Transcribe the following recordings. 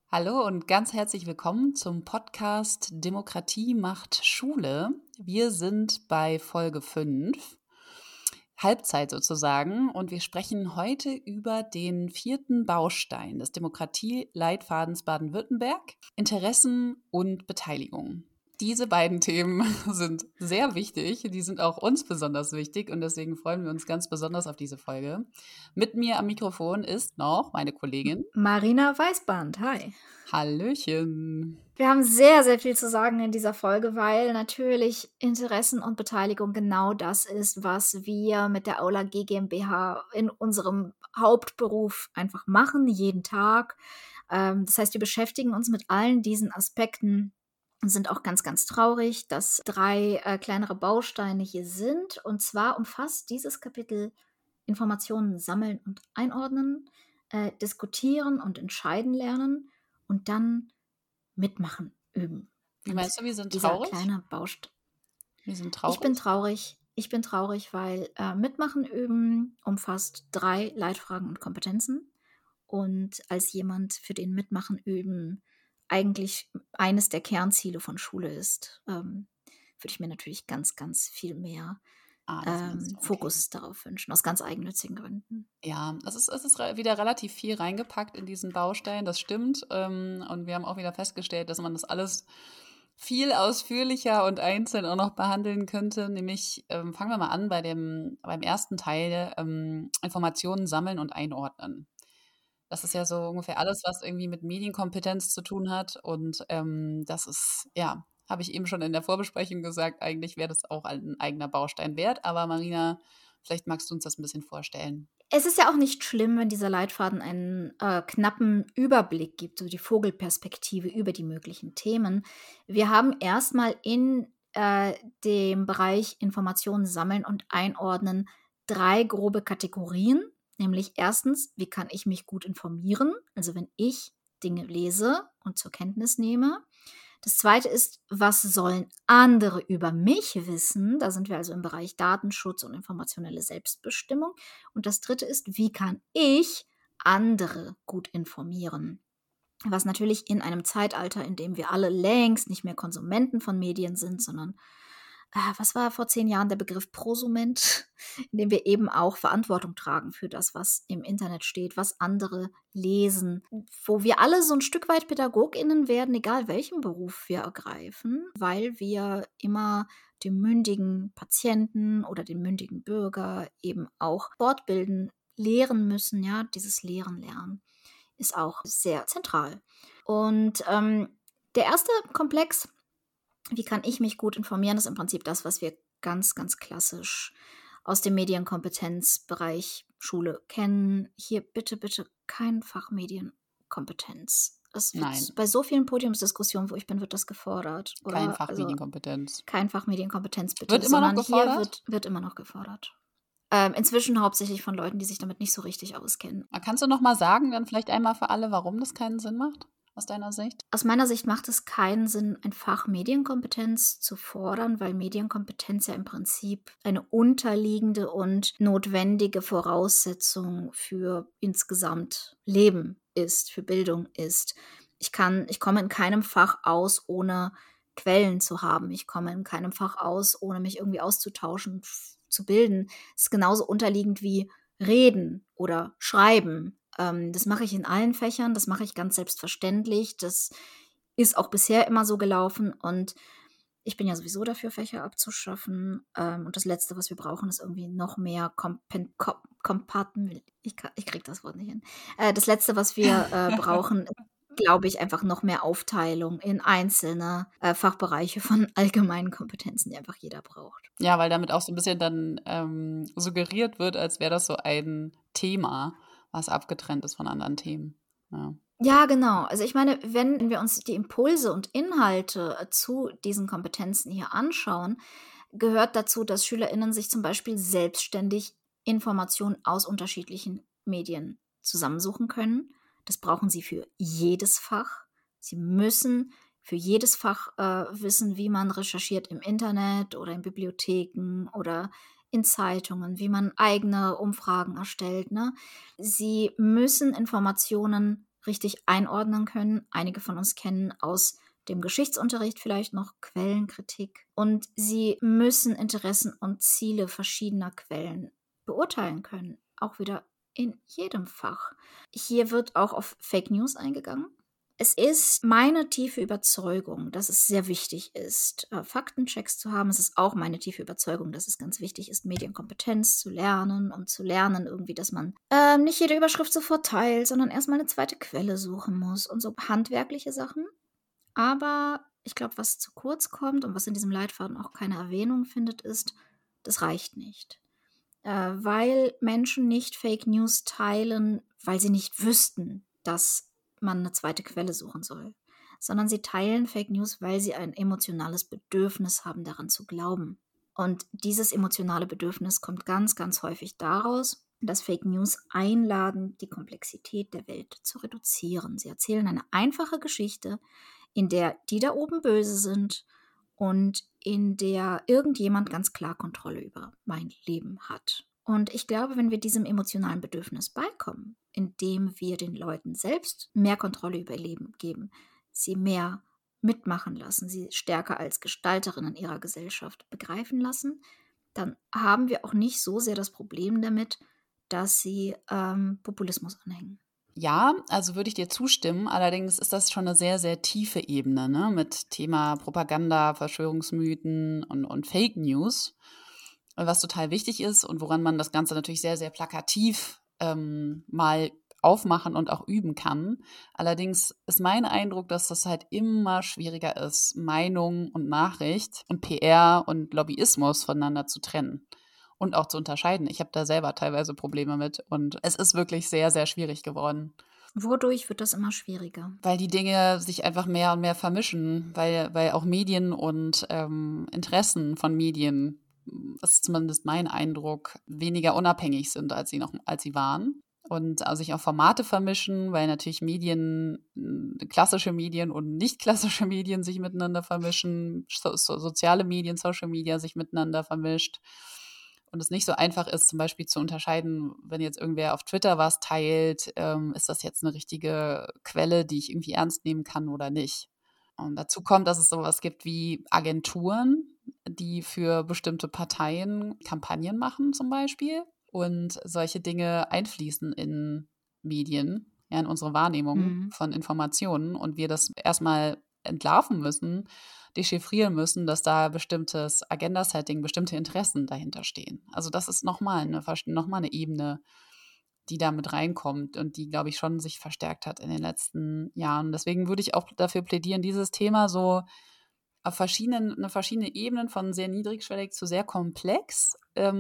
Hallo und ganz herzlich willkommen zum Podcast Demokratie macht Schule. Wir sind bei Folge 5, Halbzeit sozusagen, und wir sprechen heute über den 4. Baustein des Demokratieleitfadens Baden-Württemberg: Interessen und Beteiligung. Diese beiden Themen sind sehr wichtig, die sind auch uns besonders wichtig und deswegen freuen wir uns ganz besonders auf diese Folge. Mit mir am Mikrofon ist noch meine Kollegin. Marina Weißband, hi. Hallöchen. Wir haben sehr, sehr viel zu sagen in dieser Folge, weil natürlich Interessen und Beteiligung genau das ist, was wir mit der Aula G GmbH in unserem Hauptberuf einfach machen, jeden Tag. Das heißt, wir beschäftigen uns mit allen diesen Aspekten und sind auch ganz, ganz traurig, dass 3 kleinere Bausteine hier sind. Und zwar umfasst dieses Kapitel Informationen sammeln und einordnen, diskutieren und entscheiden lernen und dann mitmachen, üben. Wie Und meinst du, wir sind dieser traurig? kleine Baustein. Wir sind Ich bin traurig? traurig. Ich bin traurig, weil Mitmachen üben umfasst 3 Leitfragen und Kompetenzen. Und als jemand, für den Mitmachen üben eigentlich eines der Kernziele von Schule ist, würde ich mir natürlich ganz, ganz viel mehr Das meinst du, okay. Fokus darauf wünschen, aus ganz eigennützigen Gründen. Ja, es ist wieder relativ viel reingepackt in diesen Baustein, das stimmt. Und wir haben auch wieder festgestellt, dass man das alles viel ausführlicher und einzeln auch noch behandeln könnte. Nämlich fangen wir mal an beim ersten Teil, Informationen sammeln und einordnen. Das ist ja so ungefähr alles, was irgendwie mit Medienkompetenz zu tun hat. Und das ist, ja, habe ich eben schon in der Vorbesprechung gesagt, eigentlich wäre das auch ein eigener Baustein wert. Aber Marina, vielleicht magst du uns das ein bisschen vorstellen. Es ist ja auch nicht schlimm, wenn dieser Leitfaden einen knappen Überblick gibt, so die Vogelperspektive über die möglichen Themen. Wir haben erstmal in dem Bereich Informationen sammeln und einordnen 3 grobe Kategorien, nämlich erstens, wie kann ich mich gut informieren, also wenn ich Dinge lese und zur Kenntnis nehme. Das zweite ist, was sollen andere über mich wissen? Da sind wir also im Bereich Datenschutz und informationelle Selbstbestimmung. Und das dritte ist, wie kann ich andere gut informieren? Was natürlich in einem Zeitalter, in dem wir alle längst nicht mehr Konsumenten von Medien sind, sondern was war vor 10 Jahren der Begriff Prosument, in dem wir eben auch Verantwortung tragen für das, was im Internet steht, was andere lesen, wo wir alle so ein Stück weit PädagogInnen werden, egal welchen Beruf wir ergreifen, weil wir immer den mündigen Patienten oder den mündigen Bürger eben auch fortbilden, lehren müssen, ja, dieses Lehren lernen ist auch sehr zentral. Und der erste Komplex, wie kann ich mich gut informieren, ist im Prinzip das, was wir ganz, ganz klassisch aus dem Medienkompetenzbereich Schule kennen. Hier bitte, bitte kein Fach Medienkompetenz. Es wird Nein, bei so vielen Podiumsdiskussionen, wo ich bin, wird das gefordert, kein oder? Fach Also Medienkompetenz. kein Fach Medienkompetenz bitte, Wird immer noch sondern hier gefordert? wird immer noch gefordert. Inzwischen hauptsächlich von Leuten, die sich damit nicht so richtig auskennen. Kannst du noch mal sagen, dann vielleicht einmal für alle, warum das keinen Sinn macht, aus deiner Sicht? Aus meiner Sicht macht es keinen Sinn, ein Fach Medienkompetenz zu fordern, weil Medienkompetenz ja im Prinzip eine unterliegende und notwendige Voraussetzung für insgesamt Leben ist, für Bildung ist. Ich komme in keinem Fach aus, ohne Quellen zu haben. Ich komme in keinem Fach aus, ohne mich irgendwie auszutauschen, zu bilden. Es ist genauso unterliegend wie Reden oder Schreiben. Das mache ich in allen Fächern, das mache ich ganz selbstverständlich. Das ist auch bisher immer so gelaufen und ich bin ja sowieso dafür, Fächer abzuschaffen. Und das Letzte, was wir brauchen, ist irgendwie noch mehr ich kriege das Wort nicht hin. Das Letzte, was wir brauchen, ist, glaube ich, einfach noch mehr Aufteilung in einzelne Fachbereiche von allgemeinen Kompetenzen, die einfach jeder braucht. Ja, weil damit auch so ein bisschen dann suggeriert wird, als wäre das so ein Thema, was abgetrennt ist von anderen Themen. Ja. Ja, genau. Also ich meine, wenn wir uns die Impulse und Inhalte zu diesen Kompetenzen hier anschauen, gehört dazu, dass SchülerInnen sich zum Beispiel selbstständig Informationen aus unterschiedlichen Medien zusammensuchen können. Das brauchen sie für jedes Fach. Sie müssen für jedes Fach wissen, wie man recherchiert im Internet oder in Bibliotheken oder in Zeitungen, wie man eigene Umfragen erstellt. Ne? Sie müssen Informationen richtig einordnen können. Einige von uns kennen aus dem Geschichtsunterricht vielleicht noch Quellenkritik. Und sie müssen Interessen und Ziele verschiedener Quellen beurteilen können. Auch wieder in jedem Fach. Hier wird auch auf Fake News eingegangen. Es ist meine tiefe Überzeugung, dass es sehr wichtig ist, Faktenchecks zu haben. Es ist auch meine tiefe Überzeugung, dass es ganz wichtig ist, Medienkompetenz zu lernen und zu lernen irgendwie, dass man nicht jede Überschrift sofort teilt, sondern erstmal eine zweite Quelle suchen muss und so handwerkliche Sachen. Aber ich glaube, was zu kurz kommt und was in diesem Leitfaden auch keine Erwähnung findet, ist, das reicht nicht. Weil Menschen nicht Fake News teilen, weil sie nicht wüssten, dass man eine zweite Quelle suchen soll, sondern sie teilen Fake News, weil sie ein emotionales Bedürfnis haben, daran zu glauben. Und dieses emotionale Bedürfnis kommt ganz, ganz häufig daraus, dass Fake News einladen, die Komplexität der Welt zu reduzieren. Sie erzählen eine einfache Geschichte, in der die da oben böse sind und in der irgendjemand ganz klar Kontrolle über mein Leben hat. Und ich glaube, wenn wir diesem emotionalen Bedürfnis beikommen, indem wir den Leuten selbst mehr Kontrolle über ihr Leben geben, sie mehr mitmachen lassen, sie stärker als Gestalterinnen ihrer Gesellschaft begreifen lassen, dann haben wir auch nicht so sehr das Problem damit, dass sie Populismus anhängen. Ja, also würde ich dir zustimmen. Allerdings ist das schon eine sehr, sehr tiefe Ebene, ne? Mit Thema Propaganda, Verschwörungsmythen und Fake News. Was total wichtig ist und woran man das Ganze natürlich sehr, sehr plakativ mal aufmachen und auch üben kann. Allerdings ist mein Eindruck, dass das halt immer schwieriger ist, Meinung und Nachricht und PR und Lobbyismus voneinander zu trennen und auch zu unterscheiden. Ich habe da selber teilweise Probleme mit und es ist wirklich sehr, sehr schwierig geworden. Wodurch wird das immer schwieriger? Weil die Dinge sich einfach mehr und mehr vermischen, weil auch Medien und Interessen von Medien, das ist zumindest mein Eindruck, weniger unabhängig sind, als sie waren. Und sich auch Formate vermischen, weil natürlich Medien, klassische Medien und nicht klassische Medien sich miteinander vermischen, soziale Medien, Social Media sich miteinander vermischt. Und es nicht so einfach ist, zum Beispiel zu unterscheiden, wenn jetzt irgendwer auf Twitter was teilt, ist das jetzt eine richtige Quelle, die ich irgendwie ernst nehmen kann oder nicht. Und dazu kommt, dass es sowas gibt wie Agenturen, die für bestimmte Parteien Kampagnen machen zum Beispiel und solche Dinge einfließen in Medien, ja, in unsere Wahrnehmung von Informationen und wir das erstmal entlarven müssen, dechiffrieren müssen, dass da bestimmtes Agenda-Setting, bestimmte Interessen dahinter stehen. Also das ist nochmal eine Ebene, die da mit reinkommt und die, glaube ich, schon sich verstärkt hat in den letzten Jahren. Deswegen würde ich auch dafür plädieren, dieses Thema so auf verschiedene Ebenen von sehr niedrigschwellig zu sehr komplex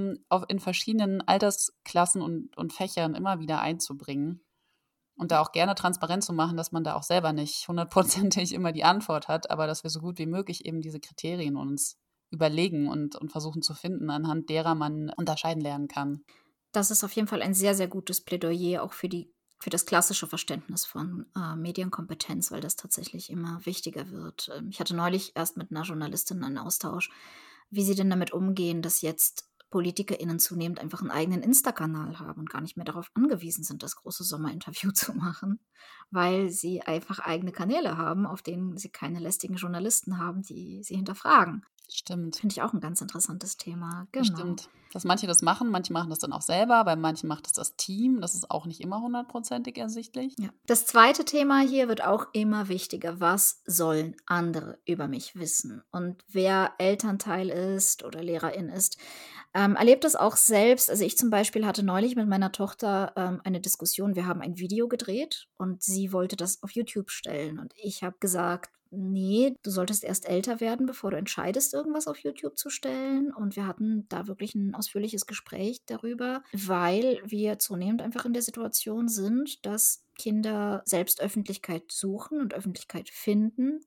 in verschiedenen Altersklassen und Fächern immer wieder einzubringen. Und da auch gerne transparent zu machen, dass man da auch selber nicht hundertprozentig immer die Antwort hat, aber dass wir so gut wie möglich eben diese Kriterien uns überlegen und versuchen zu finden, anhand derer man unterscheiden lernen kann. Das ist auf jeden Fall ein sehr, sehr gutes Plädoyer auch für das klassische Verständnis von Medienkompetenz, weil das tatsächlich immer wichtiger wird. Ich hatte neulich erst mit einer Journalistin einen Austausch, wie sie denn damit umgehen, dass jetzt PolitikerInnen zunehmend einfach einen eigenen Insta-Kanal haben und gar nicht mehr darauf angewiesen sind, das große Sommerinterview zu machen, weil sie einfach eigene Kanäle haben, auf denen sie keine lästigen Journalisten haben, die sie hinterfragen. Stimmt. Finde ich auch ein ganz interessantes Thema. Das Genau. stimmt. Dass manche das machen, manche machen das dann auch selber, bei manchen macht es das Team. Das ist auch nicht immer hundertprozentig ersichtlich. Ja. Das zweite Thema hier wird auch immer wichtiger. Was sollen andere über mich wissen? Und wer Elternteil ist oder Lehrerin ist, erlebt das auch selbst. Also ich zum Beispiel hatte neulich mit meiner Tochter eine Diskussion. Wir haben ein Video gedreht und sie wollte das auf YouTube stellen. Und ich habe gesagt, nee, du solltest erst älter werden, bevor du entscheidest, irgendwas auf YouTube zu stellen. Und wir hatten da wirklich ein ausführliches Gespräch darüber, weil wir zunehmend einfach in der Situation sind, dass Kinder selbst Öffentlichkeit suchen und Öffentlichkeit finden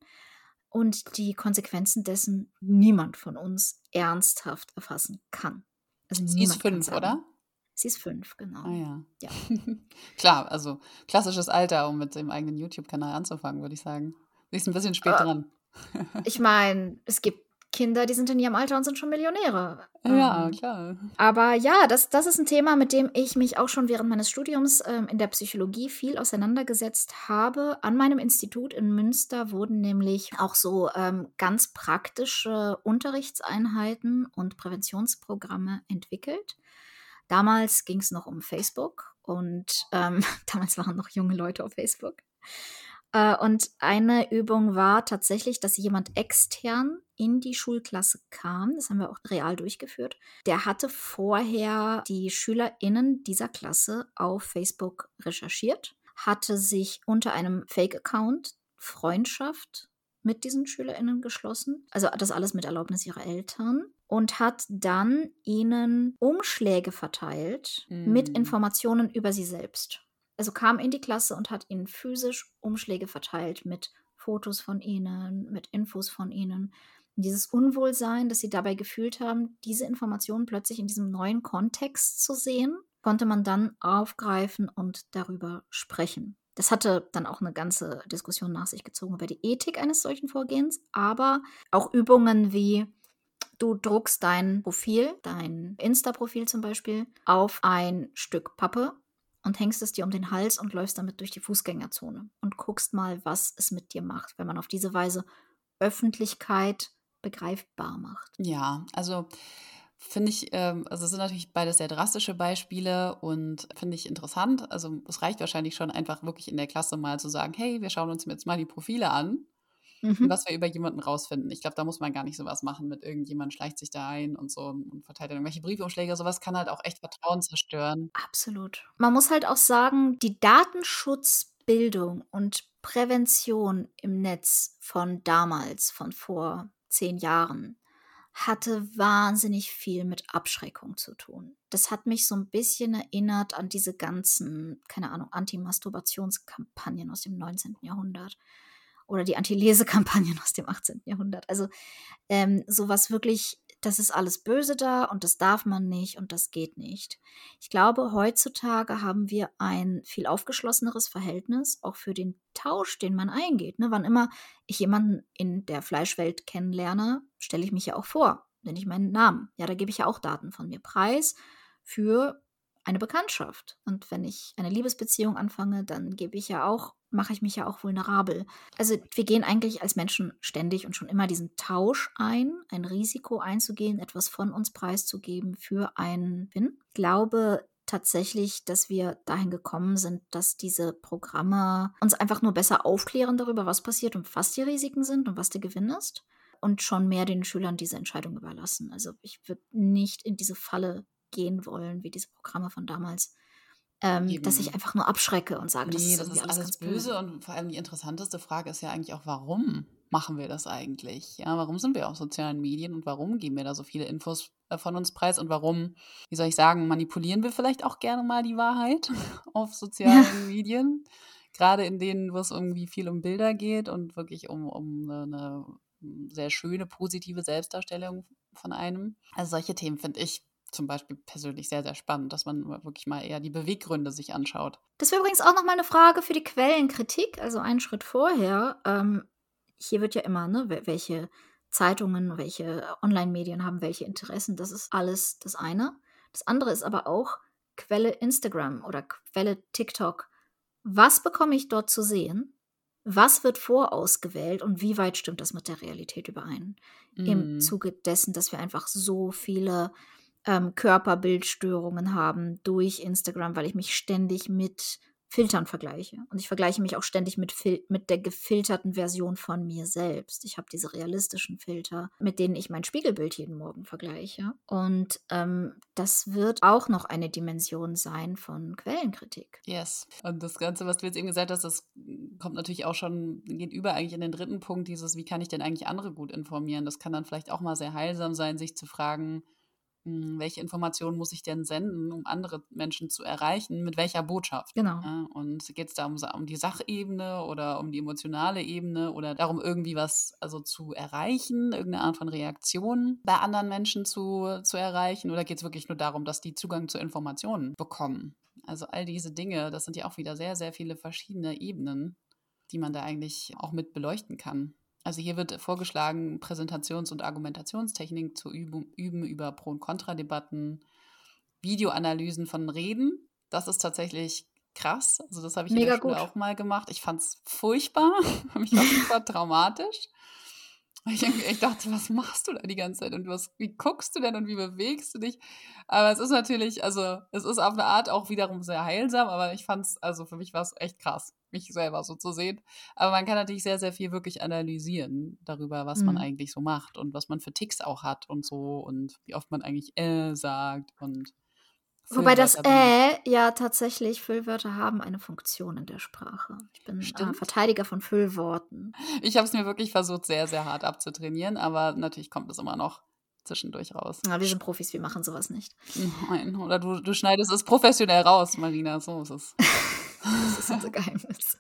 und die Konsequenzen dessen niemand von uns ernsthaft erfassen kann. Also Sie ist niemand kann 5, sagen. oder? Sie ist 5, genau. Ah ja. Ja. Klar, also klassisches Alter, um mit dem eigenen YouTube-Kanal anzufangen, würde ich sagen. Sie ist ein bisschen spät dran. Ich meine, es gibt Kinder, die sind in ihrem Alter und sind schon Millionäre. Ja, klar. Aber ja, das ist ein Thema, mit dem ich mich auch schon während meines Studiums in der Psychologie viel auseinandergesetzt habe. An meinem Institut in Münster wurden nämlich auch so ganz praktische Unterrichtseinheiten und Präventionsprogramme entwickelt. Damals ging es noch um Facebook und damals waren noch junge Leute auf Facebook. Und eine Übung war tatsächlich, dass jemand extern in die Schulklasse kam. Das haben wir auch real durchgeführt. Der hatte vorher die SchülerInnen dieser Klasse auf Facebook recherchiert, hatte sich unter einem Fake-Account Freundschaft mit diesen SchülerInnen geschlossen. Also das alles mit Erlaubnis ihrer Eltern. Und hat dann ihnen Umschläge verteilt mit Informationen über sie selbst. Also kam in die Klasse und hat ihnen physisch Umschläge verteilt mit Fotos von ihnen, mit Infos von ihnen. Und dieses Unwohlsein, das sie dabei gefühlt haben, diese Informationen plötzlich in diesem neuen Kontext zu sehen, konnte man dann aufgreifen und darüber sprechen. Das hatte dann auch eine ganze Diskussion nach sich gezogen über die Ethik eines solchen Vorgehens, aber auch Übungen wie: Du druckst dein Profil, dein Insta-Profil zum Beispiel, auf ein Stück Pappe und hängst es dir um den Hals und läufst damit durch die Fußgängerzone und guckst mal, was es mit dir macht, wenn man auf diese Weise Öffentlichkeit begreifbar macht. Ja, also finde ich, also es sind natürlich beides sehr drastische Beispiele und finde ich interessant. Also es reicht wahrscheinlich schon einfach wirklich in der Klasse mal zu sagen, hey, wir schauen uns jetzt mal die Profile an. Was wir über jemanden rausfinden. Ich glaube, da muss man gar nicht sowas machen mit irgendjemand schleicht sich da ein und so und verteilt dann irgendwelche Briefumschläge. Sowas kann halt auch echt Vertrauen zerstören. Absolut. Man muss halt auch sagen, die Datenschutzbildung und Prävention im Netz von damals, von vor 10 Jahren, hatte wahnsinnig viel mit Abschreckung zu tun. Das hat mich so ein bisschen erinnert an diese ganzen, keine Ahnung, Anti-Masturbationskampagnen aus dem 19. Jahrhundert oder die Anti-Lese-Kampagnen aus dem 18. Jahrhundert. Also sowas wirklich, das ist alles böse da und das darf man nicht und das geht nicht. Ich glaube, heutzutage haben wir ein viel aufgeschlosseneres Verhältnis, auch für den Tausch, den man eingeht. Ne? Wann immer ich jemanden in der Fleischwelt kennenlerne, stelle ich mich ja auch vor, nenne ich meinen Namen. Ja, da gebe ich ja auch Daten von mir preis für eine Bekanntschaft. Und wenn ich eine Liebesbeziehung anfange, dann mache ich mich ja auch vulnerabel. Also wir gehen eigentlich als Menschen ständig und schon immer diesen Tausch ein Risiko einzugehen, etwas von uns preiszugeben für einen Win. Ich glaube tatsächlich, dass wir dahin gekommen sind, dass diese Programme uns einfach nur besser aufklären darüber, was passiert und was die Risiken sind und was der Gewinn ist und schon mehr den Schülern diese Entscheidung überlassen. Also ich würde nicht in diese Falle gehen wollen, wie diese Programme von damals, dass ich einfach nur abschrecke und sage, das Nee, ist das irgendwie ist alles alles ganz böse. böse und vor allem die interessanteste Frage ist ja eigentlich auch, warum machen wir das eigentlich? Ja, warum sind wir auf sozialen Medien und warum geben wir da so viele Infos von uns preis und warum, wie soll ich sagen, manipulieren wir vielleicht auch gerne mal die Wahrheit auf Ja. sozialen Medien? Gerade in denen, wo es irgendwie viel um Bilder geht und wirklich um eine sehr schöne, positive Selbstdarstellung von einem. Also solche Themen finde ich zum Beispiel persönlich sehr, sehr spannend, dass man wirklich mal eher die Beweggründe sich anschaut. Das wäre übrigens auch noch mal eine Frage für die Quellenkritik, also einen Schritt vorher. Hier wird ja immer, ne, welche Zeitungen, welche Online-Medien haben welche Interessen. Das ist alles das eine. Das andere ist aber auch Quelle Instagram oder Quelle TikTok. Was bekomme ich dort zu sehen? Was wird vorausgewählt und wie weit stimmt das mit der Realität überein? Im Zuge dessen, dass wir einfach so viele Körperbildstörungen haben durch Instagram, weil ich mich ständig mit Filtern vergleiche. Und ich vergleiche mich auch ständig mit der gefilterten Version von mir selbst. Ich habe diese realistischen Filter, mit denen ich mein Spiegelbild jeden Morgen vergleiche. Und das wird auch noch eine Dimension sein von Quellenkritik. Yes. Und das Ganze, was du jetzt eben gesagt hast, das kommt natürlich auch schon, geht über eigentlich in den dritten Punkt, dieses, wie kann ich denn eigentlich andere gut informieren? Das kann dann vielleicht auch mal sehr heilsam sein, sich zu fragen, welche Informationen muss ich denn senden, um andere Menschen zu erreichen, mit welcher Botschaft? Genau. Ja, und geht es da um die Sachebene oder um die emotionale Ebene oder darum, irgendwie was also zu erreichen, irgendeine Art von Reaktion bei anderen Menschen zu erreichen? Oder geht es wirklich nur darum, dass die Zugang zu Informationen bekommen? Also all diese Dinge, das sind ja auch wieder sehr, sehr viele verschiedene Ebenen, die man da eigentlich auch mit beleuchten kann. Also hier wird vorgeschlagen, Präsentations- und Argumentationstechniken zu üben über Pro- und Kontradebatten, Videoanalysen von Reden. Das ist tatsächlich krass. Also das habe ich in der Mega Schule gut. auch mal gemacht. Ich fand es furchtbar. Für mich war es super traumatisch. Ich dachte, was machst du da die ganze Zeit und wie guckst du denn und wie bewegst du dich? Aber es ist natürlich, also es ist auf eine Art auch wiederum sehr heilsam, aber ich fand es, also für mich war es echt krass, mich selber so zu sehen. Aber man kann natürlich sehr, sehr viel wirklich analysieren darüber, was man Hm. eigentlich so macht und was man für Ticks auch hat und so und wie oft man eigentlich sagt und Wobei das Füllwörter benutzt. ja tatsächlich Füllwörter haben eine Funktion in der Sprache. Ich bin, Stimmt. Verteidiger von Füllworten. Ich habe es mir wirklich versucht, sehr, sehr hart abzutrainieren, aber natürlich kommt es immer noch zwischendurch raus. Wir sind Profis, wir machen sowas nicht. Nein, oder du schneidest es professionell raus, Marina, so ist es. Das ist unser Geheimnis.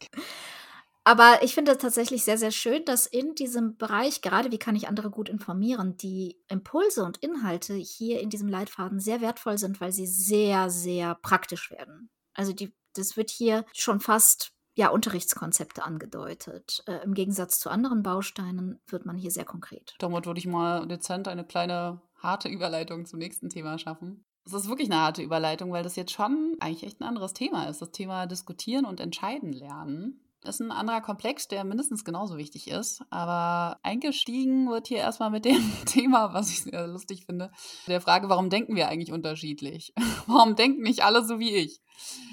Aber ich finde es tatsächlich sehr, sehr schön, dass in diesem Bereich, gerade wie kann ich andere gut informieren, die Impulse und Inhalte hier in diesem Leitfaden sehr wertvoll sind, weil sie sehr, sehr praktisch werden. Also das wird hier schon fast Unterrichtskonzepte angedeutet. Im Gegensatz zu anderen Bausteinen wird man hier sehr konkret. Damit würde ich mal dezent eine kleine harte Überleitung zum nächsten Thema schaffen. Es ist wirklich eine harte Überleitung, weil das jetzt schon eigentlich echt ein anderes Thema ist. Das Thema Diskutieren und Entscheiden lernen. Das ist ein anderer Komplex, der mindestens genauso wichtig ist. Aber eingestiegen wird hier erstmal mit dem Thema, was ich sehr lustig finde, der Frage, warum denken wir eigentlich unterschiedlich? Warum denken nicht alle so wie ich?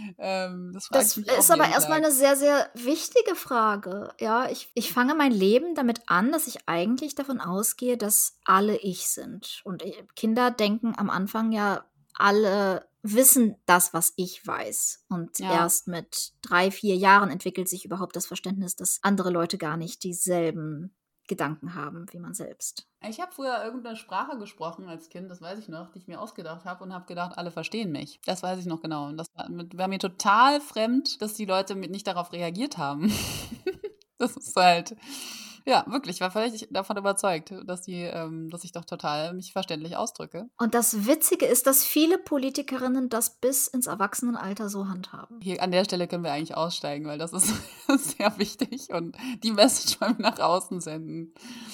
Das frage ich Das mich auch ist aber jeden erstmal Tag. eine sehr, sehr wichtige Frage. Ja, ich fange mein Leben damit an, dass ich eigentlich davon ausgehe, dass alle ich sind. Und Kinder denken am Anfang ja, alle wissen das, was ich weiß. Und Ja. erst mit 3, 4 Jahren entwickelt sich überhaupt das Verständnis, dass andere Leute gar nicht dieselben Gedanken haben wie man selbst. Ich habe früher irgendeine Sprache gesprochen als Kind, das weiß ich noch, die ich mir ausgedacht habe und habe gedacht, alle verstehen mich. Das weiß ich noch genau. Und das war mir total fremd, dass die Leute nicht darauf reagiert haben. Das ist halt, ja, wirklich, ich war völlig davon überzeugt, dass ich doch total mich verständlich ausdrücke. Und das Witzige ist, dass viele Politikerinnen das bis ins Erwachsenenalter so handhaben. Hier an der Stelle können wir eigentlich aussteigen, weil das ist sehr wichtig und die Message wollen wir nach außen senden.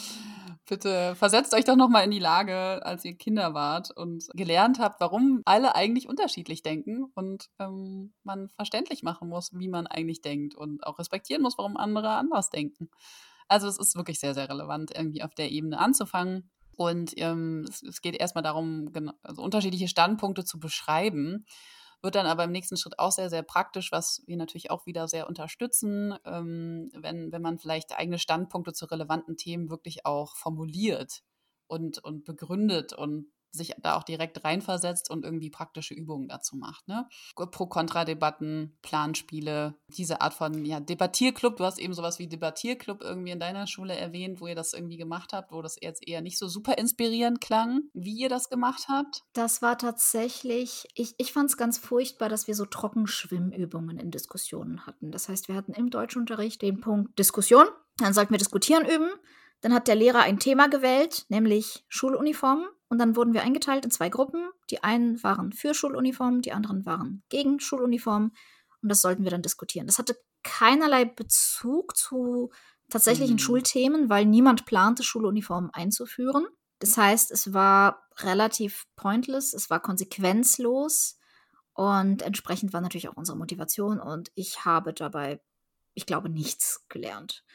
Bitte versetzt euch doch noch mal in die Lage, als ihr Kinder wart und gelernt habt, warum alle eigentlich unterschiedlich denken und man verständlich machen muss, wie man eigentlich denkt und auch respektieren muss, warum andere anders denken. Also es ist wirklich sehr, sehr relevant, irgendwie auf der Ebene anzufangen. Und es geht erstmal darum, also unterschiedliche Standpunkte zu beschreiben, wird dann aber im nächsten Schritt auch sehr, sehr praktisch, was wir natürlich auch wieder sehr unterstützen, wenn man vielleicht eigene Standpunkte zu relevanten Themen wirklich auch formuliert und begründet und sich da auch direkt reinversetzt und irgendwie praktische Übungen dazu macht. Ne? Pro-Kontra-Debatten, Planspiele, diese Art von Debattierclub. Du hast eben sowas wie Debattierclub irgendwie in deiner Schule erwähnt, wo ihr das irgendwie gemacht habt, wo das jetzt eher nicht so super inspirierend klang, wie ihr das gemacht habt. Das war tatsächlich ich fand es ganz furchtbar, dass wir so Trockenschwimmübungen in Diskussionen hatten. Das heißt, wir hatten im Deutschunterricht den Punkt Diskussion, dann sollten wir diskutieren üben. Dann hat der Lehrer ein Thema gewählt, nämlich Schuluniformen. Und dann wurden wir eingeteilt in 2 Gruppen. Die einen waren für Schuluniformen, die anderen waren gegen Schuluniformen. Und das sollten wir dann diskutieren. Das hatte keinerlei Bezug zu tatsächlichen Schulthemen, weil niemand plante, Schuluniformen einzuführen. Das heißt, es war relativ pointless, es war konsequenzlos und entsprechend war natürlich auch unsere Motivation und ich habe dabei, ich glaube, nichts gelernt.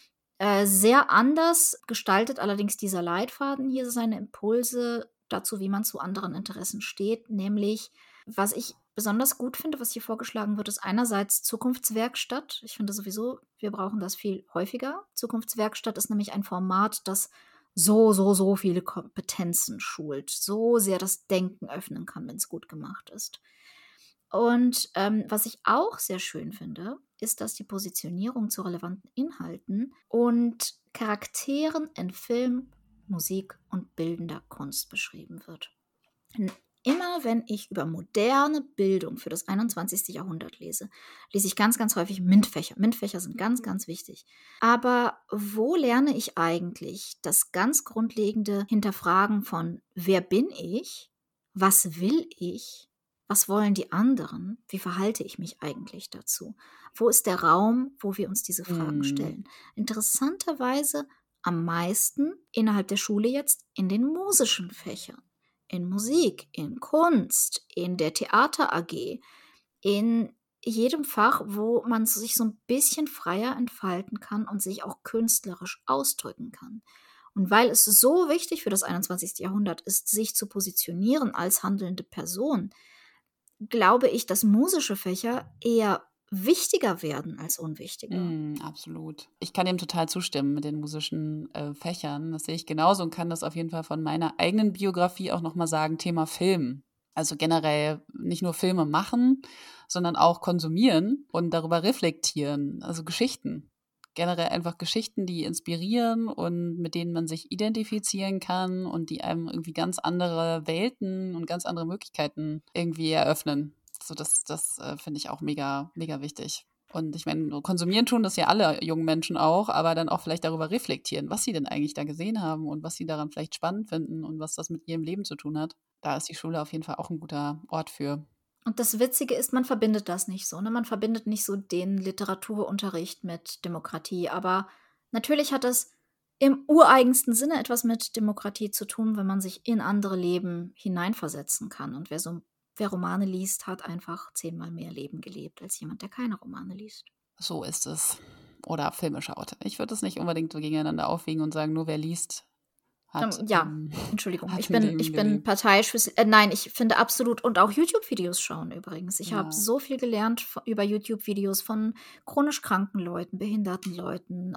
Sehr anders gestaltet allerdings dieser Leitfaden hier seine Impulse dazu, wie man zu anderen Interessen steht, nämlich, was ich besonders gut finde, was hier vorgeschlagen wird, ist einerseits Zukunftswerkstatt. Ich finde sowieso, wir brauchen das viel häufiger. Zukunftswerkstatt ist nämlich ein Format, das so viele Kompetenzen schult, so sehr das Denken öffnen kann, wenn es gut gemacht ist. Und was ich auch sehr schön finde, ist, dass die Positionierung zu relevanten Inhalten und Charakteren in Film, Musik und bildender Kunst beschrieben wird. Immer wenn ich über moderne Bildung für das 21. Jahrhundert lese, lese ich ganz, ganz häufig MINT-Fächer. MINT-Fächer sind ganz, ganz wichtig. Aber wo lerne ich eigentlich das ganz grundlegende Hinterfragen von, wer bin ich? Was will ich? Was wollen die anderen? Wie verhalte ich mich eigentlich dazu? Wo ist der Raum, wo wir uns diese Fragen stellen? Interessanterweise am meisten innerhalb der Schule jetzt in den musischen Fächern. In Musik, in Kunst, in der Theater AG, in jedem Fach, wo man sich so ein bisschen freier entfalten kann und sich auch künstlerisch ausdrücken kann. Und weil es so wichtig für das 21. Jahrhundert ist, sich zu positionieren als handelnde Person, glaube ich, dass musische Fächer eher wichtiger werden als unwichtiger. Absolut. Ich kann dem total zustimmen mit den musischen Fächern. Das sehe ich genauso und kann das auf jeden Fall von meiner eigenen Biografie auch nochmal sagen, Thema Film. Also generell nicht nur Filme machen, sondern auch konsumieren und darüber reflektieren. Also Geschichten. Generell einfach Geschichten, die inspirieren und mit denen man sich identifizieren kann und die einem irgendwie ganz andere Welten und ganz andere Möglichkeiten irgendwie eröffnen. So, das finde ich auch mega, mega wichtig. Und ich meine, konsumieren tun das ja alle jungen Menschen auch, aber dann auch vielleicht darüber reflektieren, was sie denn eigentlich da gesehen haben und was sie daran vielleicht spannend finden und was das mit ihrem Leben zu tun hat. Da ist die Schule auf jeden Fall auch ein guter Ort für. Und das Witzige ist, man verbindet das nicht so. Ne? Man verbindet nicht so den Literaturunterricht mit Demokratie. Aber natürlich hat das im ureigensten Sinne etwas mit Demokratie zu tun, wenn man sich in andere Leben hineinversetzen kann. Und wer Romane liest, hat einfach 10-mal mehr Leben gelebt als jemand, der keine Romane liest. So ist es. Oder Filme schaut. Ich würde es nicht unbedingt so gegeneinander aufwiegen und sagen, nur wer liest, hat, Ja, Entschuldigung. hat Ich ein bin, Leben ich bin gelebt. parteiisch nein, ich finde absolut, und auch YouTube-Videos schauen übrigens. Ich habe Ja. so viel gelernt über YouTube-Videos von chronisch kranken Leuten, behinderten Leuten,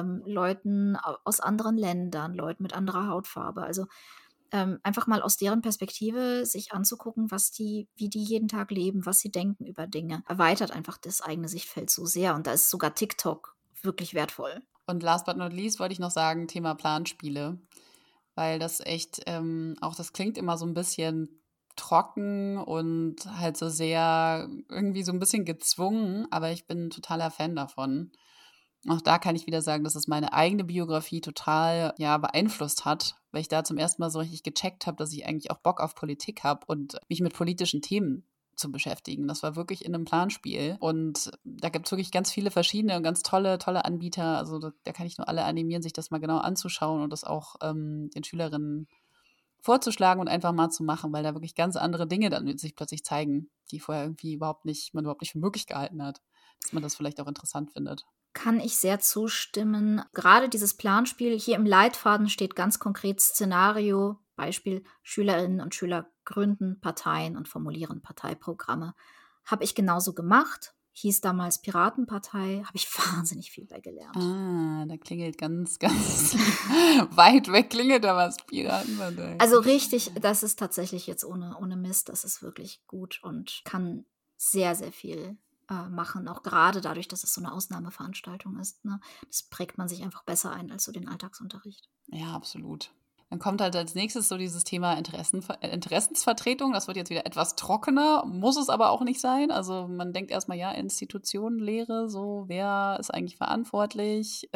Leuten aus anderen Ländern, Leuten mit anderer Hautfarbe. Also einfach mal aus deren Perspektive sich anzugucken, wie die jeden Tag leben, was sie denken über Dinge, erweitert einfach das eigene Sichtfeld so sehr. Und da ist sogar TikTok wirklich wertvoll. Und last but not least wollte ich noch sagen, Thema Planspiele. Weil das echt, auch das klingt immer so ein bisschen trocken und halt so sehr irgendwie so ein bisschen gezwungen, aber ich bin 'n totaler Fan davon. Auch da kann ich wieder sagen, dass es meine eigene Biografie total, ja, beeinflusst hat, weil ich da zum ersten Mal so richtig gecheckt habe, dass ich eigentlich auch Bock auf Politik habe und mich mit politischen Themen zu beschäftigen. Das war wirklich in einem Planspiel und da gibt's wirklich ganz viele verschiedene und ganz tolle Anbieter. Also, da kann ich nur alle animieren, sich das mal genau anzuschauen und das auch, den Schülerinnen vorzuschlagen und einfach mal zu machen, weil da wirklich ganz andere Dinge dann sich plötzlich zeigen, die vorher irgendwie man überhaupt nicht für möglich gehalten hat, dass man das vielleicht auch interessant findet. Kann ich sehr zustimmen. Gerade dieses Planspiel, hier im Leitfaden steht ganz konkret Szenario, Beispiel Schülerinnen und Schüler gründen Parteien und formulieren Parteiprogramme. Habe ich genauso gemacht, hieß damals Piratenpartei, habe ich wahnsinnig viel bei gelernt. Ah, da klingelt ganz, ganz weit weg klingelt da was, Piratenpartei. Also richtig, das ist tatsächlich jetzt ohne Mist, das ist wirklich gut und kann sehr, sehr viel machen, auch gerade dadurch, dass es so eine Ausnahmeveranstaltung ist. Ne? Das prägt man sich einfach besser ein als so den Alltagsunterricht. Ja, absolut. Dann kommt halt als nächstes so dieses Thema Interessensvertretung. Das wird jetzt wieder etwas trockener, muss es aber auch nicht sein. Also man denkt erstmal, ja, Institutionenlehre, so, wer ist eigentlich verantwortlich?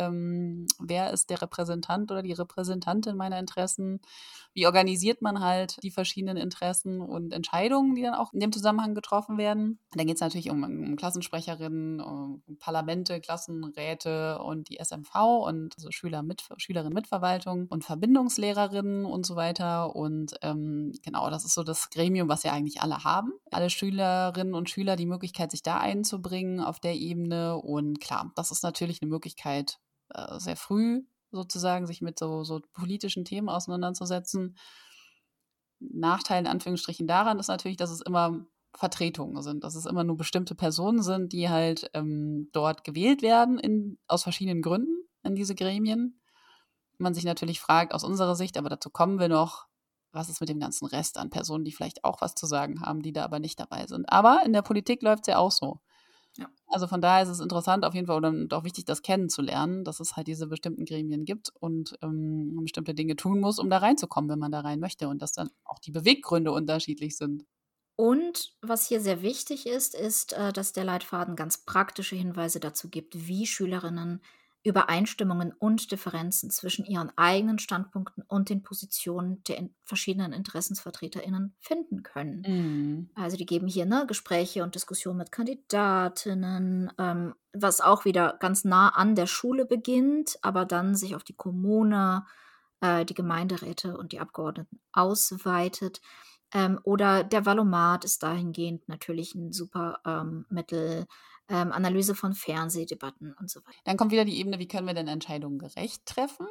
Wer ist der Repräsentant oder die Repräsentantin meiner Interessen? Wie organisiert man halt die verschiedenen Interessen und Entscheidungen, die dann auch in dem Zusammenhang getroffen werden? Dann geht es natürlich um Klassensprecherinnen, um Parlamente, Klassenräte und die SMV und also Schülerinnen-Mitverwaltung und Verbindungslehrerinnen und so weiter. Und genau, das ist so das Gremium, was ja eigentlich alle haben. Alle Schülerinnen und Schüler die Möglichkeit, sich da einzubringen auf der Ebene. Und klar, das ist natürlich eine Möglichkeit, sehr früh sozusagen sich mit so politischen Themen auseinanderzusetzen. Nachteil in Anführungsstrichen daran ist natürlich, dass es immer Vertretungen sind, dass es immer nur bestimmte Personen sind, die halt dort gewählt werden aus verschiedenen Gründen in diese Gremien. Man sich natürlich fragt aus unserer Sicht, aber dazu kommen wir noch, was ist mit dem ganzen Rest an Personen, die vielleicht auch was zu sagen haben, die da aber nicht dabei sind. Aber in der Politik läuft es ja auch so. Ja. Also von daher ist es interessant auf jeden Fall und auch wichtig, das kennenzulernen, dass es halt diese bestimmten Gremien gibt und man bestimmte Dinge tun muss, um da reinzukommen, wenn man da rein möchte und dass dann auch die Beweggründe unterschiedlich sind. Und was hier sehr wichtig ist, dass der Leitfaden ganz praktische Hinweise dazu gibt, wie Schülerinnen Übereinstimmungen und Differenzen zwischen ihren eigenen Standpunkten und den Positionen der verschiedenen InteressensvertreterInnen finden können. Mhm. Also die geben hier Gespräche und Diskussionen mit Kandidatinnen, was auch wieder ganz nah an der Schule beginnt, aber dann sich auf die Kommune, die Gemeinderäte und die Abgeordneten ausweitet. Oder der Valomat ist dahingehend natürlich ein super Mittel, Analyse von Fernsehdebatten und so weiter. Dann kommt wieder die Ebene, wie können wir denn Entscheidungen gerecht treffen?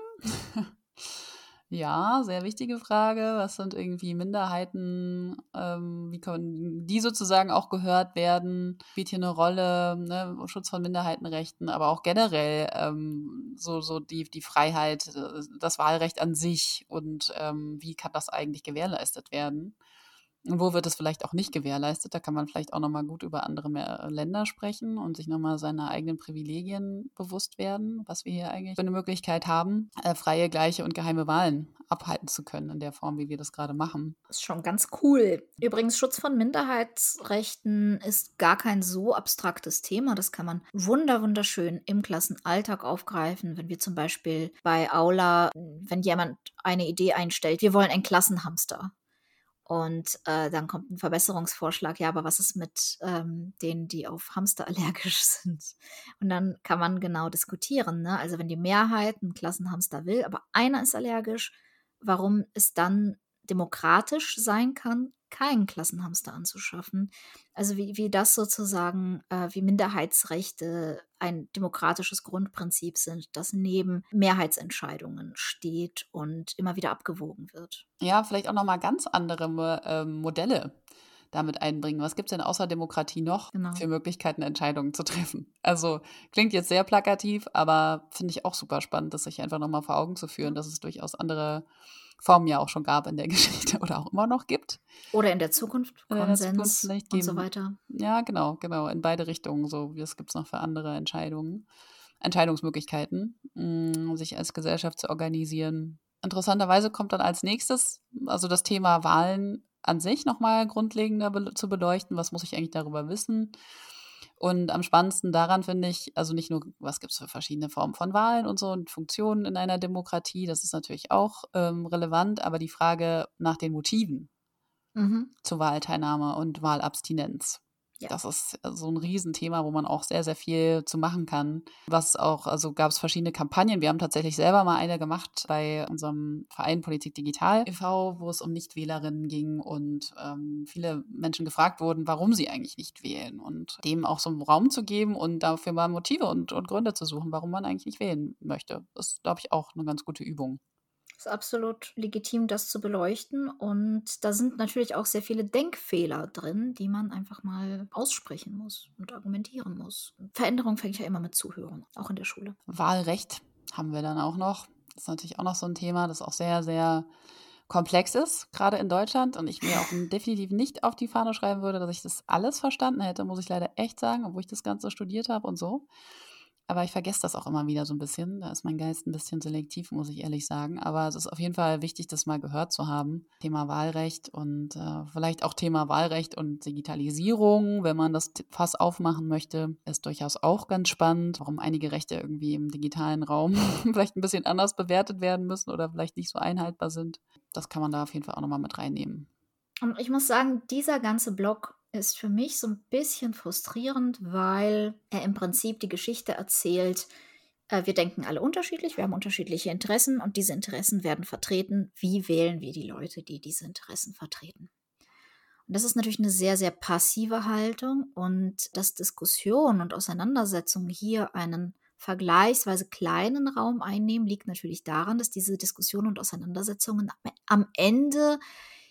Ja, sehr wichtige Frage. Was sind irgendwie Minderheiten? Wie können die sozusagen auch gehört werden? Spielt hier eine Rolle, ne? Schutz von Minderheitenrechten, aber auch generell so die Freiheit, das Wahlrecht an sich und wie kann das eigentlich gewährleistet werden? Und wo wird es vielleicht auch nicht gewährleistet? Da kann man vielleicht auch nochmal gut über andere Länder sprechen und sich nochmal seiner eigenen Privilegien bewusst werden, was wir hier eigentlich für eine Möglichkeit haben, freie, gleiche und geheime Wahlen abhalten zu können in der Form, wie wir das gerade machen. Das ist schon ganz cool. Übrigens, Schutz von Minderheitsrechten ist gar kein so abstraktes Thema. Das kann man wunderschön im Klassenalltag aufgreifen, wenn wir zum Beispiel bei Aula, wenn jemand eine Idee einstellt, wir wollen einen Klassenhamster. Und dann kommt ein Verbesserungsvorschlag, ja, aber was ist mit denen, die auf Hamster allergisch sind? Und dann kann man genau diskutieren, ne? Also wenn die Mehrheit einen Klassenhamster will, aber einer ist allergisch, warum es dann demokratisch sein kann, keinen Klassenhamster anzuschaffen. Also wie das sozusagen, wie Minderheitsrechte ein demokratisches Grundprinzip sind, das neben Mehrheitsentscheidungen steht und immer wieder abgewogen wird. Ja, vielleicht auch nochmal ganz andere Modelle damit einbringen. Was gibt es denn außer Demokratie noch Genau. für Möglichkeiten, Entscheidungen zu treffen? Also klingt jetzt sehr plakativ, aber finde ich auch super spannend, das sich einfach nochmal vor Augen zu führen, dass es durchaus andere Formen ja auch schon gab in der Geschichte oder auch immer noch gibt. Oder in der Zukunft, In der Zukunft Konsens vielleicht und so geben. weiter. Ja, genau, in beide Richtungen. So, was gibt es noch für andere Entscheidungsmöglichkeiten, sich als Gesellschaft zu organisieren. Interessanterweise kommt dann als nächstes, also das Thema Wahlen an sich nochmal grundlegender zu beleuchten. Was muss ich eigentlich darüber wissen? Und am spannendsten daran finde ich, also nicht nur, was gibt es für verschiedene Formen von Wahlen und so und Funktionen in einer Demokratie, das ist natürlich auch relevant, aber die Frage nach den Motiven zur Wahlteilnahme und Wahlabstinenz. Ja. Das ist so ein Riesenthema, wo man auch sehr, sehr viel zu machen kann. Was auch, also gab es verschiedene Kampagnen. Wir haben tatsächlich selber mal eine gemacht bei unserem Verein Politik Digital e.V., wo es um Nichtwählerinnen ging und viele Menschen gefragt wurden, warum sie eigentlich nicht wählen und dem auch so einen Raum zu geben und dafür mal Motive und Gründe zu suchen, warum man eigentlich nicht wählen möchte. Das ist, glaube ich, auch eine ganz gute Übung. Ist absolut legitim, das zu beleuchten. Und da sind natürlich auch sehr viele Denkfehler drin, die man einfach mal aussprechen muss und argumentieren muss. Veränderung fängt ja immer mit Zuhören, auch in der Schule. Wahlrecht haben wir dann auch noch. Das ist natürlich auch noch so ein Thema, das auch sehr, sehr komplex ist, gerade in Deutschland. Und ich mir auch definitiv nicht auf die Fahne schreiben würde, dass ich das alles verstanden hätte, muss ich leider echt sagen, obwohl ich das Ganze studiert habe und so. Aber ich vergesse das auch immer wieder so ein bisschen. Da ist mein Geist ein bisschen selektiv, muss ich ehrlich sagen. Aber es ist auf jeden Fall wichtig, das mal gehört zu haben. Thema Wahlrecht und vielleicht auch Thema Wahlrecht und Digitalisierung, wenn man das Fass aufmachen möchte, ist durchaus auch ganz spannend, warum einige Rechte irgendwie im digitalen Raum vielleicht ein bisschen anders bewertet werden müssen oder vielleicht nicht so einhaltbar sind. Das kann man da auf jeden Fall auch nochmal mit reinnehmen. Und ich muss sagen, dieser ganze Blog ist für mich so ein bisschen frustrierend, weil er im Prinzip die Geschichte erzählt, wir denken alle unterschiedlich, wir haben unterschiedliche Interessen und diese Interessen werden vertreten. Wie wählen wir die Leute, die diese Interessen vertreten? Und das ist natürlich eine sehr, sehr passive Haltung und dass Diskussion und Auseinandersetzungen hier einen vergleichsweise kleinen Raum einnehmen, liegt natürlich daran, dass diese Diskussionen und Auseinandersetzungen am Ende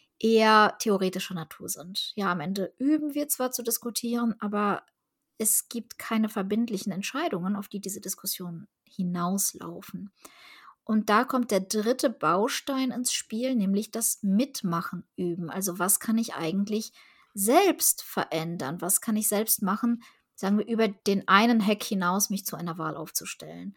eher theoretischer Natur sind. Ja, am Ende üben wir zwar zu diskutieren, aber es gibt keine verbindlichen Entscheidungen, auf die diese Diskussionen hinauslaufen. Und da kommt der dritte Baustein ins Spiel, nämlich das Mitmachen üben. Also was kann ich eigentlich selbst verändern? Was kann ich selbst machen, sagen wir, über den einen Hack hinaus, mich zu einer Wahl aufzustellen?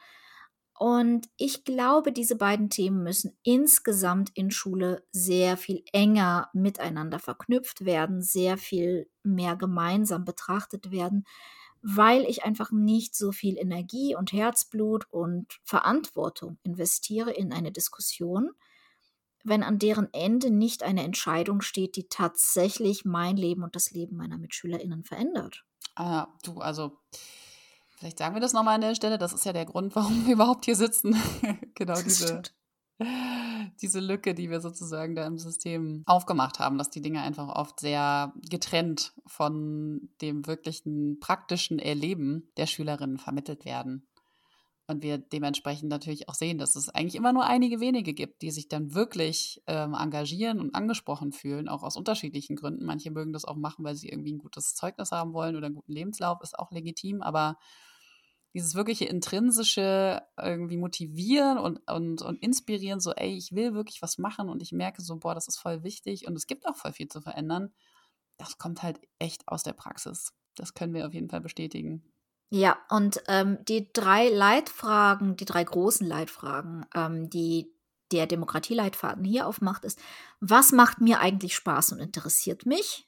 Und ich glaube, diese beiden Themen müssen insgesamt in Schule sehr viel enger miteinander verknüpft werden, sehr viel mehr gemeinsam betrachtet werden, weil ich einfach nicht so viel Energie und Herzblut und Verantwortung investiere in eine Diskussion, wenn an deren Ende nicht eine Entscheidung steht, die tatsächlich mein Leben und das Leben meiner MitschülerInnen verändert. Du, also vielleicht sagen wir das nochmal an der Stelle. Das ist ja der Grund, warum wir überhaupt hier sitzen. Genau Das stimmt. diese Lücke, die wir sozusagen da im System aufgemacht haben, dass die Dinge einfach oft sehr getrennt von dem wirklichen praktischen Erleben der Schülerinnen vermittelt werden. Und wir dementsprechend natürlich auch sehen, dass es eigentlich immer nur einige wenige gibt, die sich dann wirklich engagieren und angesprochen fühlen, auch aus unterschiedlichen Gründen. Manche mögen das auch machen, weil sie irgendwie ein gutes Zeugnis haben wollen oder einen guten Lebenslauf, ist auch legitim. Aber dieses wirkliche intrinsische irgendwie motivieren und inspirieren, so, ey, ich will wirklich was machen und ich merke so, boah, das ist voll wichtig und es gibt auch voll viel zu verändern, das kommt halt echt aus der Praxis. Das können wir auf jeden Fall bestätigen. Ja, und die drei Leitfragen, die drei großen Leitfragen, die der Demokratieleitfaden hier aufmacht, ist, was macht mir eigentlich Spaß und interessiert mich?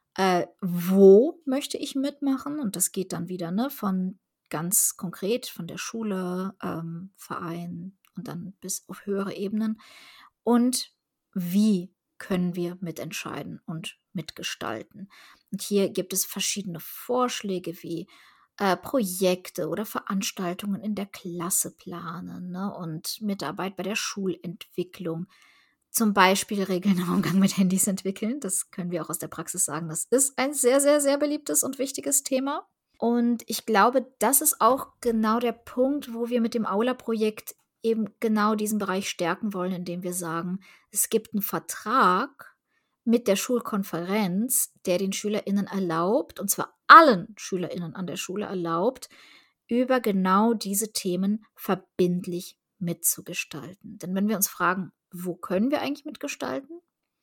Wo möchte ich mitmachen? Und das geht dann wieder von ganz konkret von der Schule, Verein und dann bis auf höhere Ebenen. Und wie können wir mitentscheiden und mitgestalten? Und hier gibt es verschiedene Vorschläge wie Projekte oder Veranstaltungen in der Klasse planen, ne? Und Mitarbeit bei der Schulentwicklung. Zum Beispiel Regeln im Umgang mit Handys entwickeln. Das können wir auch aus der Praxis sagen. Das ist ein sehr, sehr, sehr beliebtes und wichtiges Thema. Und ich glaube, das ist auch genau der Punkt, wo wir mit dem Aula-Projekt eben genau diesen Bereich stärken wollen, indem wir sagen, es gibt einen Vertrag mit der Schulkonferenz, der den SchülerInnen erlaubt, und zwar allen SchülerInnen an der Schule erlaubt, über genau diese Themen verbindlich mitzugestalten. Denn wenn wir uns fragen, wo können wir eigentlich mitgestalten?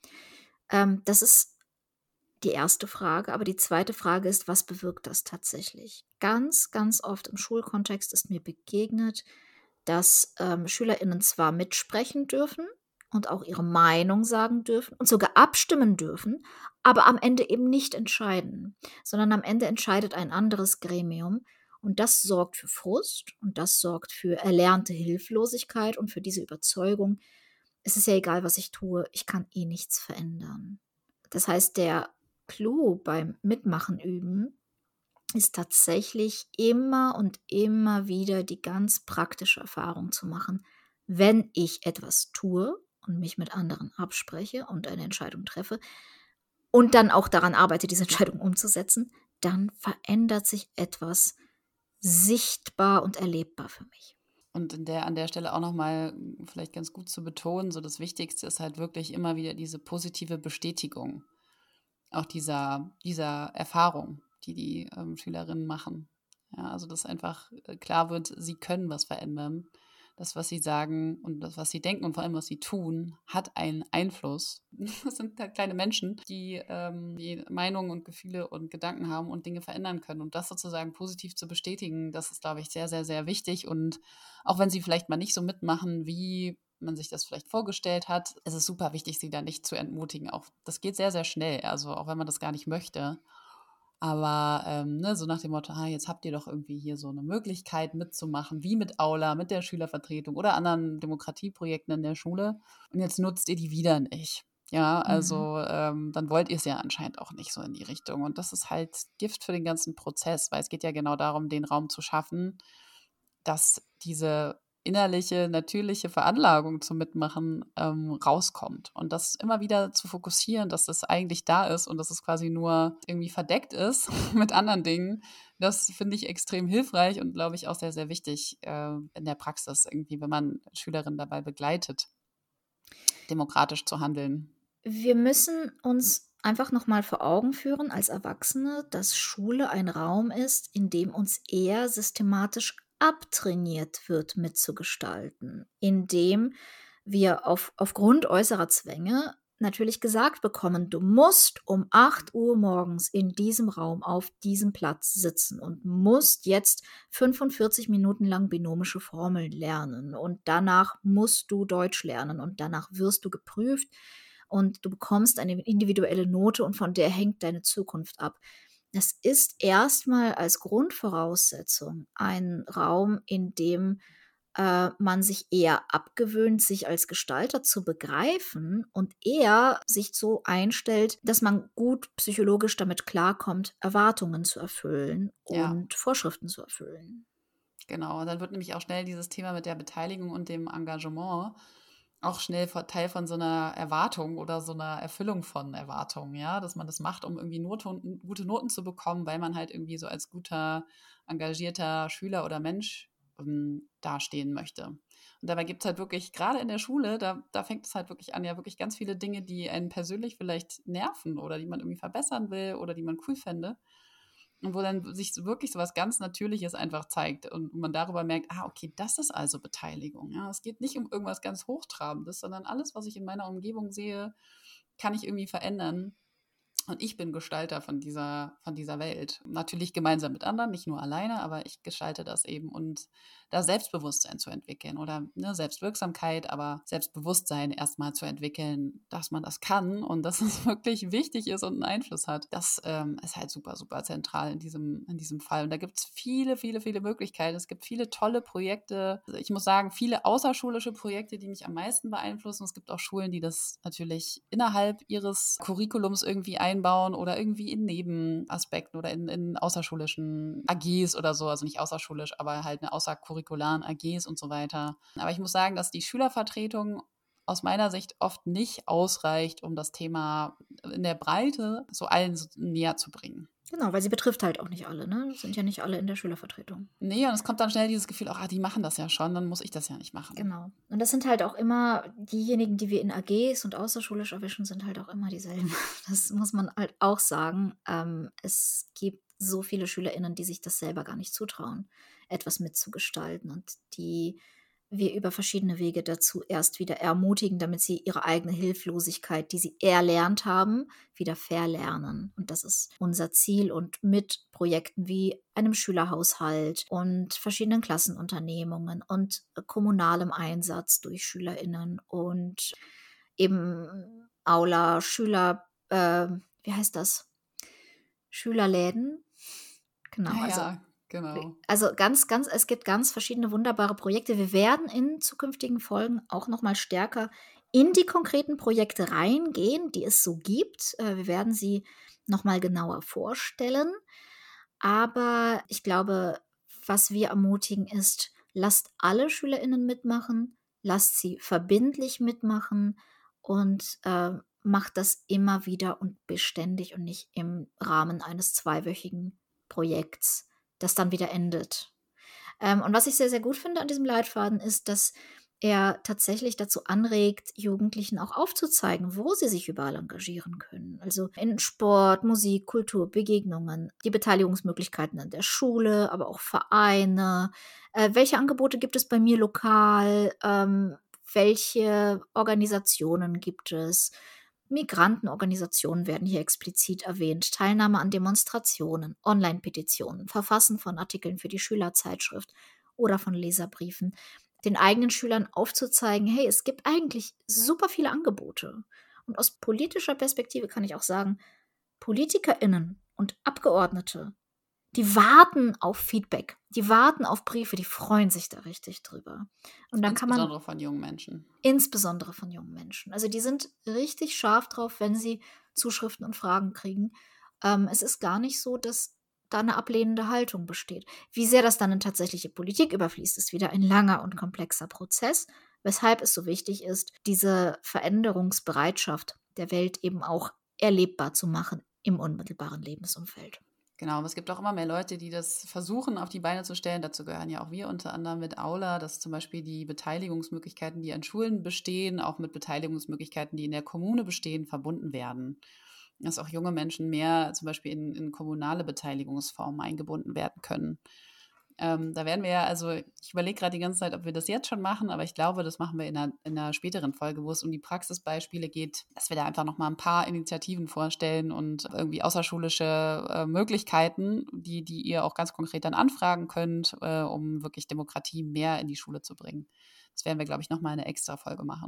Das ist die erste Frage. Aber die zweite Frage ist, was bewirkt das tatsächlich? Ganz, ganz oft im Schulkontext ist mir begegnet, dass SchülerInnen zwar mitsprechen dürfen und auch ihre Meinung sagen dürfen und sogar abstimmen dürfen, aber am Ende eben nicht entscheiden, sondern am Ende entscheidet ein anderes Gremium. Und das sorgt für Frust und das sorgt für erlernte Hilflosigkeit und für diese Überzeugung, es ist ja egal, was ich tue, ich kann eh nichts verändern. Das heißt, der Clou beim Mitmachen üben ist tatsächlich immer und immer wieder die ganz praktische Erfahrung zu machen, wenn ich etwas tue und mich mit anderen abspreche und eine Entscheidung treffe und dann auch daran arbeite, diese Entscheidung umzusetzen, dann verändert sich etwas sichtbar und erlebbar für mich. Und an der Stelle auch nochmal vielleicht ganz gut zu betonen, so das Wichtigste ist halt wirklich immer wieder diese positive Bestätigung, auch dieser Erfahrung, die Schülerinnen machen. Ja, also dass einfach klar wird, sie können was verändern. Das, was sie sagen und das, was sie denken und vor allem, was sie tun, hat einen Einfluss. Das sind halt kleine Menschen, die Meinungen und Gefühle und Gedanken haben und Dinge verändern können. Und das sozusagen positiv zu bestätigen, das ist, glaube ich, sehr, sehr, sehr wichtig. Und auch wenn sie vielleicht mal nicht so mitmachen, wie man sich das vielleicht vorgestellt hat, ist es super wichtig, sie da nicht zu entmutigen. Auch das geht sehr, sehr schnell, also auch wenn man das gar nicht möchte. Aber ne, so nach dem Motto, jetzt habt ihr doch irgendwie hier so eine Möglichkeit mitzumachen, wie mit Aula, mit der Schülervertretung oder anderen Demokratieprojekten in der Schule. Und jetzt nutzt ihr die wieder nicht. Ja, also dann wollt ihr es ja anscheinend auch nicht so in die Richtung. Und das ist halt Gift für den ganzen Prozess, weil es geht ja genau darum, den Raum zu schaffen, dass diese innerliche, natürliche Veranlagung zum Mitmachen rauskommt. Und das immer wieder zu fokussieren, dass das eigentlich da ist und dass es quasi nur irgendwie verdeckt ist mit anderen Dingen, das finde ich extrem hilfreich und glaube ich auch sehr, sehr wichtig in der Praxis irgendwie, wenn man Schülerinnen dabei begleitet, demokratisch zu handeln. Wir müssen uns einfach nochmal vor Augen führen als Erwachsene, dass Schule ein Raum ist, in dem uns eher systematisch abtrainiert wird, mitzugestalten, in dem wir aufgrund äußerer Zwänge natürlich gesagt bekommen, du musst um 8 Uhr morgens in diesem Raum auf diesem Platz sitzen und musst jetzt 45 Minuten lang binomische Formeln lernen und danach musst du Deutsch lernen und danach wirst du geprüft und du bekommst eine individuelle Note und von der hängt deine Zukunft ab. Es ist erstmal als Grundvoraussetzung ein Raum, in dem man sich eher abgewöhnt, sich als Gestalter zu begreifen und eher sich so einstellt, dass man gut psychologisch damit klarkommt, Erwartungen zu erfüllen Ja, und Vorschriften zu erfüllen. genau. Und dann wird nämlich auch schnell dieses Thema mit der Beteiligung und dem Engagement auch schnell Teil von so einer Erwartung oder so einer Erfüllung von Erwartungen, ja, dass man das macht, um irgendwie gute Noten zu bekommen, weil man halt irgendwie so als guter, engagierter Schüler oder Mensch dastehen möchte. Und dabei gibt es halt wirklich, gerade in der Schule, da fängt es halt wirklich an, ja, wirklich ganz viele Dinge, die einen persönlich vielleicht nerven oder die man irgendwie verbessern will oder die man cool fände. Und wo dann sich so wirklich so was ganz Natürliches einfach zeigt und man darüber merkt, okay, das ist also Beteiligung. Ja, es geht nicht um irgendwas ganz Hochtrabendes, sondern alles, was ich in meiner Umgebung sehe, kann ich irgendwie verändern. Und ich bin Gestalter von dieser Welt. Natürlich gemeinsam mit anderen, nicht nur alleine, aber ich gestalte das eben. Und da Selbstbewusstsein zu entwickeln oder ne, Selbstwirksamkeit, aber Selbstbewusstsein erstmal zu entwickeln, dass man das kann und dass es wirklich wichtig ist und einen Einfluss hat. Das ist halt super, super zentral in diesem Fall. Und da gibt es viele, viele, viele Möglichkeiten. Es gibt viele tolle Projekte. Also ich muss sagen, viele außerschulische Projekte, die mich am meisten beeinflussen. Es gibt auch Schulen, die das natürlich innerhalb ihres Curriculums irgendwie einbauen oder irgendwie in Nebenaspekten oder in außerschulischen AGs oder so. Also nicht außerschulisch, aber halt eine außercurricularen AGs und so weiter. Aber ich muss sagen, dass die Schülervertretung aus meiner Sicht oft nicht ausreicht, um das Thema in der Breite so allen so näher zu bringen. Genau, weil sie betrifft halt auch nicht alle, ne? Sind ja nicht alle in der Schülervertretung. Nee, und es kommt dann schnell dieses Gefühl, die machen das ja schon, dann muss ich das ja nicht machen. Genau. Und das sind halt auch immer diejenigen, die wir in AGs und außerschulisch erwischen, sind halt auch immer dieselben. Das muss man halt auch sagen. Es gibt so viele SchülerInnen, die sich das selber gar nicht zutrauen, etwas mitzugestalten und die wir über verschiedene Wege dazu erst wieder ermutigen, damit sie ihre eigene Hilflosigkeit, die sie erlernt haben, wieder verlernen. Und das ist unser Ziel. Und mit Projekten wie einem Schülerhaushalt und verschiedenen Klassenunternehmungen und kommunalem Einsatz durch SchülerInnen und eben Aula, wie heißt das? Schülerläden. Genau, Ah ja, genau. also es gibt ganz verschiedene wunderbare Projekte. Wir werden in zukünftigen Folgen auch noch mal stärker in die konkreten Projekte reingehen, die es so gibt. Wir werden sie noch mal genauer vorstellen. Aber ich glaube, was wir ermutigen, ist, lasst alle SchülerInnen mitmachen, lasst sie verbindlich mitmachen und macht das immer wieder und beständig und nicht im Rahmen eines zweiwöchigen Projekts, das dann wieder endet. Und was ich sehr, sehr gut finde an diesem Leitfaden ist, dass er tatsächlich dazu anregt, Jugendlichen auch aufzuzeigen, wo sie sich überall engagieren können. Also in Sport, Musik, Kultur, Begegnungen, die Beteiligungsmöglichkeiten an der Schule, aber auch Vereine. Welche Angebote gibt es bei mir lokal? Welche Organisationen gibt es? Migrantenorganisationen werden hier explizit erwähnt, Teilnahme an Demonstrationen, Online-Petitionen, Verfassen von Artikeln für die Schülerzeitschrift oder von Leserbriefen, den eigenen Schülern aufzuzeigen, hey, es gibt eigentlich super viele Angebote. Und aus politischer Perspektive kann ich auch sagen, PolitikerInnen und Abgeordnete, die warten auf Feedback, die warten auf Briefe, die freuen sich da richtig drüber. Und dann kann man Insbesondere von jungen Menschen. insbesondere von jungen Menschen. Also die sind richtig scharf drauf, wenn sie Zuschriften und Fragen kriegen. Es ist gar nicht so, dass da eine ablehnende Haltung besteht. Wie sehr das dann in tatsächliche Politik überfließt, ist wieder ein langer und komplexer Prozess, weshalb es so wichtig ist, diese Veränderungsbereitschaft der Welt eben auch erlebbar zu machen im unmittelbaren Lebensumfeld. Genau, aber es gibt auch immer mehr Leute, die das versuchen auf die Beine zu stellen. Dazu gehören ja auch wir unter anderem mit Aula, dass zum Beispiel die Beteiligungsmöglichkeiten, die an Schulen bestehen, auch mit Beteiligungsmöglichkeiten, die in der Kommune bestehen, verbunden werden. Dass auch junge Menschen mehr zum Beispiel in kommunale Beteiligungsformen eingebunden werden können. Da werden wir ja, also ich überlege gerade die ganze Zeit, ob wir das jetzt schon machen, aber ich glaube, das machen wir in einer späteren Folge, wo es um die Praxisbeispiele geht, dass wir da einfach nochmal ein paar Initiativen vorstellen und irgendwie außerschulische Möglichkeiten, die ihr auch ganz konkret dann anfragen könnt, um wirklich Demokratie mehr in die Schule zu bringen. Das werden wir, glaube ich, nochmal eine extra Folge machen.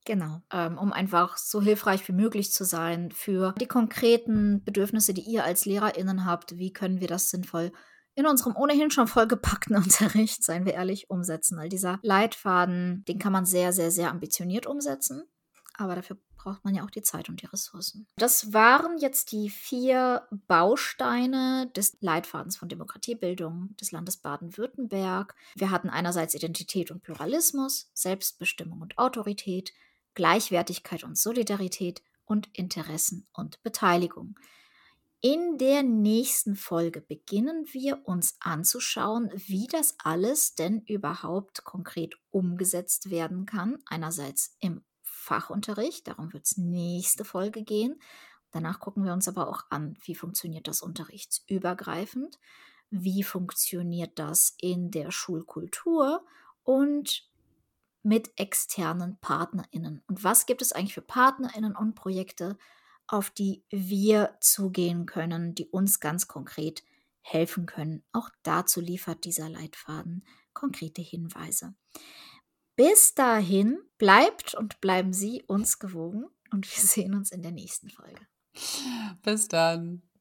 Genau, um einfach so hilfreich wie möglich zu sein für die konkreten Bedürfnisse, die ihr als LehrerInnen habt. Wie können wir das sinnvoll in unserem ohnehin schon vollgepackten Unterricht, seien wir ehrlich, umsetzen? Weil dieser Leitfaden, den kann man sehr, sehr, sehr ambitioniert umsetzen. Aber dafür braucht man ja auch die Zeit und die Ressourcen. Das waren jetzt die 4 Bausteine des Leitfadens von Demokratiebildung des Landes Baden-Württemberg. Wir hatten einerseits Identität und Pluralismus, Selbstbestimmung und Autorität, Gleichwertigkeit und Solidarität und Interessen und Beteiligung. In der nächsten Folge beginnen wir uns anzuschauen, wie das alles denn überhaupt konkret umgesetzt werden kann. Einerseits im Fachunterricht, darum wird es nächste Folge gehen. Danach gucken wir uns aber auch an, wie funktioniert das unterrichtsübergreifend, wie funktioniert das in der Schulkultur und mit externen PartnerInnen. Und was gibt es eigentlich für PartnerInnen und Projekte, auf die wir zugehen können, die uns ganz konkret helfen können? Auch dazu liefert dieser Leitfaden konkrete Hinweise. Bis dahin bleibt und bleiben Sie uns gewogen und wir sehen uns in der nächsten Folge. Bis dann.